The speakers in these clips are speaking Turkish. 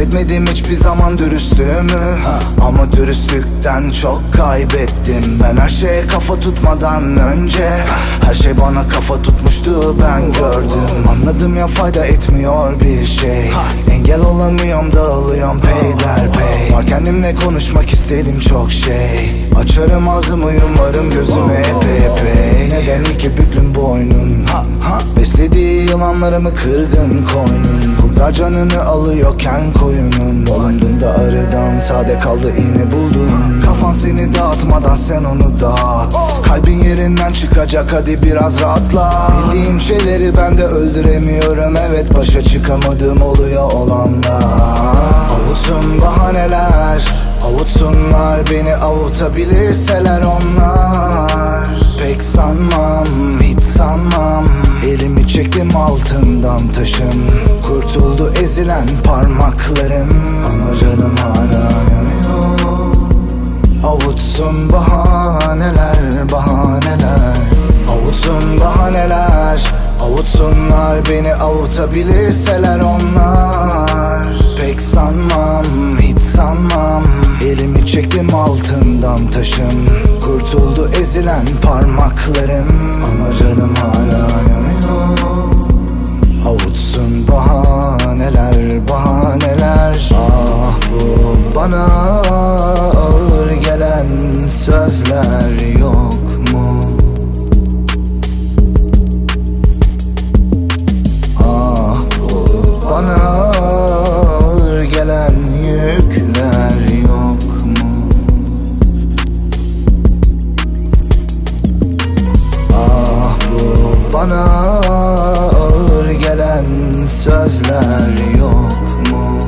Kaybetmedim hiçbir zaman dürüstlüğümü, ama dürüstlükten çok kaybettim. Ben her şeye kafa tutmadan önce her şey bana kafa tutmuştu, ben gördüm. Anladım ya, fayda etmiyor bir şey. Engel olamıyorum, dağılıyorum peyderpey. Var kendimle konuşmak istedim çok şey. Açarım ağzımı, yumarım gözümü epey. Neden iki büklüm boynun? Beslediği yılanlarımı kırgın koynun. Kurtlar canını alıyorken koyunun. Bulundum arıdan sade kaldı iğne buldum. Kafan seni dağıtmadan sen onu dağıt. Kalbin yerinden çıkacak, hadi biraz rahatla. Bildiğim şeyleri ben de öldüremiyorum. Evet, başa çıkamadığım oluyor olanlar. Avutsun bahaneler, avutsunlar beni, avutabilirseler onlar. Pek sanmam, hiç sanmam. Elimi çektim altından taşın. Kurtuldu ezilen parmaklarım, ama canım hala yanıyor. Avutsun bahaneler, bahaneler. Avutsun bahaneler, avutsunlar beni, avutabilirseler onlar. Pek sanmam, hiç sanmam. Elimi çektim altından taşın. Kurtuldu ezilen parmaklarım, ama canım hala yanıyor. Avutsun bahaneler, bahaneler. Ah, bu bana ağır gelen sözler yok mu? Ah, bu bana ağır gelen yükler yok mu? Ah, bu bana ağır gelen sözler yok mu?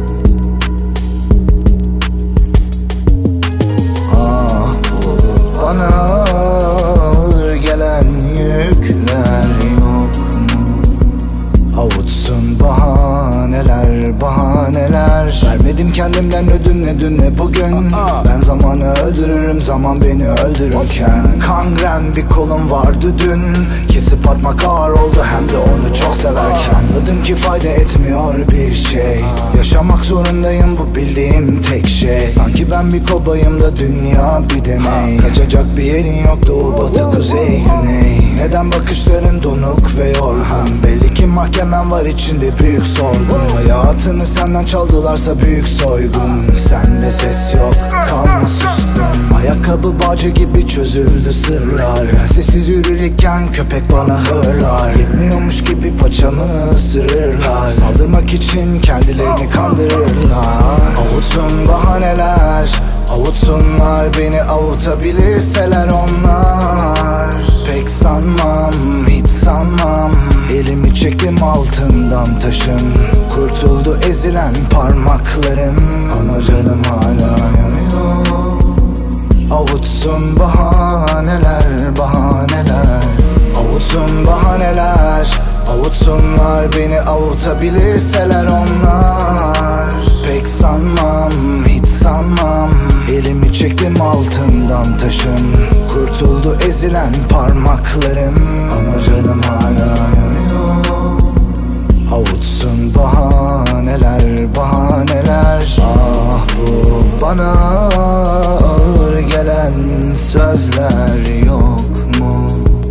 Ah, bu bana ağır gelen yükler yok mu? Avutsun bahaneler, bahaneler. Vermedim kendimden ödün, ne dün ne bugün. Ben zamanı öldürürüm, zaman beni öldürürken. Kangren bir kolum vardı dün. Kesip atmak ağır oldu, hem de onu çok severken. Anladım ki fayda etmiyor bir şey. Yaşamak zorundayım, bu bildiğim tek şey. Sanki ben bir kobayım da dünya bir deney. Kaçacak bir yerin yok, doğu batı kuzey güney. Neden bakışların donuk ve yorgun? Belli ki mahkemen var içinde büyük sorgun. Hayatını senden çaldılarsa büyük soygun. Sende ses yok, kalma suskun. Ayakkabı bağcı gibi çözüldü sırlar. Sessiz yürürken köpek bana hırlar. Yetmiyormuş gibi paçamı ısırırlar. Saldırmak için kendilerini kandırırlar. Avutsun bahaneler, avutsunlar beni, avutabilirseler onlar. Pek sanmam, hiç sanmam. Elimi çektim altından taşın. Kurtuldu ezilen parmaklarım, ama canım hala yanıyor. Avutsun bahaneler, bahaneler. Avutsun bahaneler, avutsunlar beni, avutabilirseler onlar. Pek sanmam, hiç sanmam. Elimi çektim altından taşın. Kurtuldu ezilen parmaklarım, ama canım hala yanıyor. Avutsun bahaneler, bahaneler. Ah, bu bana ağır gelen sözler yok mu?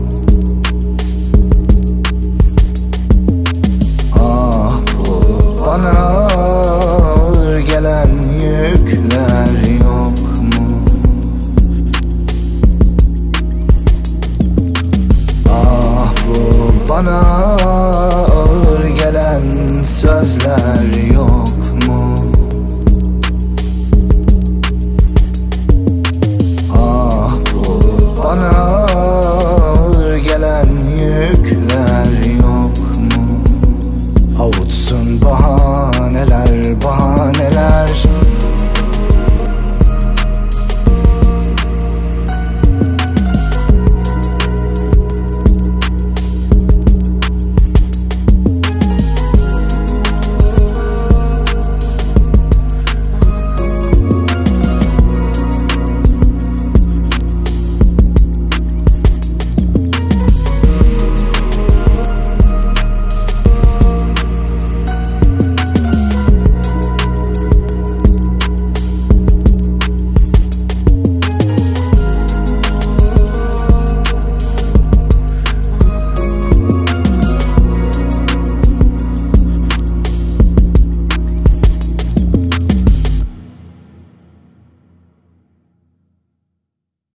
Ah, bu bana ağır gelen yükler yok mu? Ah, bu bana ağır gelen sözler yok.